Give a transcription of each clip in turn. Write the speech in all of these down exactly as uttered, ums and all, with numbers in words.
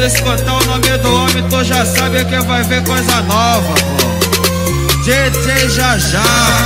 escutar o nome do homem, tu já sabe que vai ver coisa nova, pô. D J Jajá.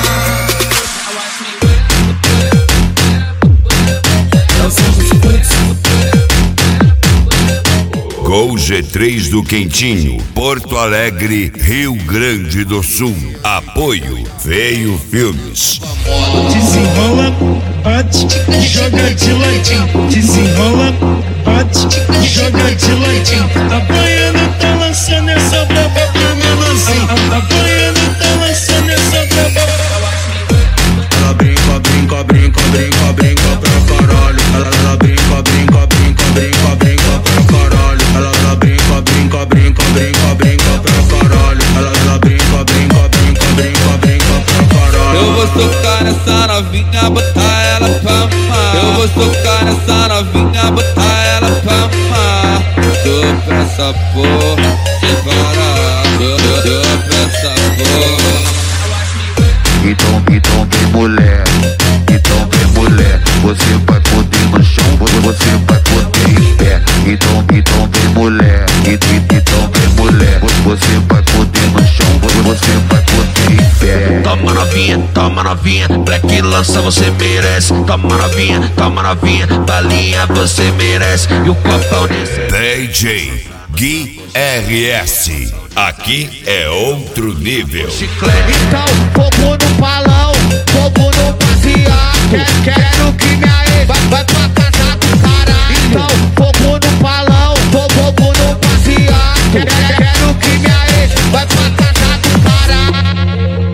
Gol G três do Quentinho, Porto Alegre, Rio Grande do Sul. Apoio Veio Filmes. Desenrola, bate, joga de ladinho. Desenrola, bate, joga de ladinho. A baiana tá lançando essa braba pra menorzinho. A baiana tá lançando essa braba. Ela brinca, brinca, brinca, brinca, brinca pra caralho. Ela, ela brinca, brinca, brinca, brinca, brinca pra caralho. Ela, ela brinca, brinca, brinca, brinca, brinca pra caralho. Ela, ela brinca, brinca, brinca, brinca, brinca pra caralho. Eu vou socar nessa novinha, botar ela pra mamar. Eu vou socar nessa novinha, botar ela pra mamar. Tô pra essa porra, sem parar. Tô, tô, tô pra essa porra. Então, então vem mulher, então vem mulher. Você vai poder no chão, você vai poder em pé. Então, então vem mulher, então vem mulher. Você vai poder no chão, você vai poder em pé. Toma novinha, toma novinha, Black lança você merece. Toma novinha, toma novinha, balinha você merece. E o copão desse D J Gui R S. Aqui é outro nível. chiclete. Então, fogo no balão, fogo no passear. Quero, quero que minha ex vai, vai pra casa do cara. Então, fogo no balão, fogo no passear. Quero, quero que minha ex vai pra casa do cara.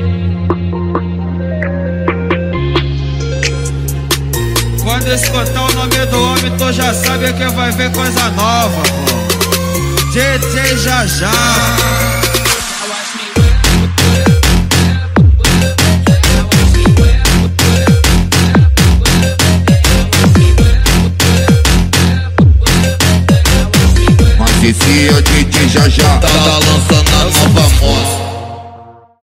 Quando escutar o nome do homem, tu já sabe que vai ver coisa nova, pô. D J Jajá. Mas esse é o D J Jajá, Tá lançando a nova moça.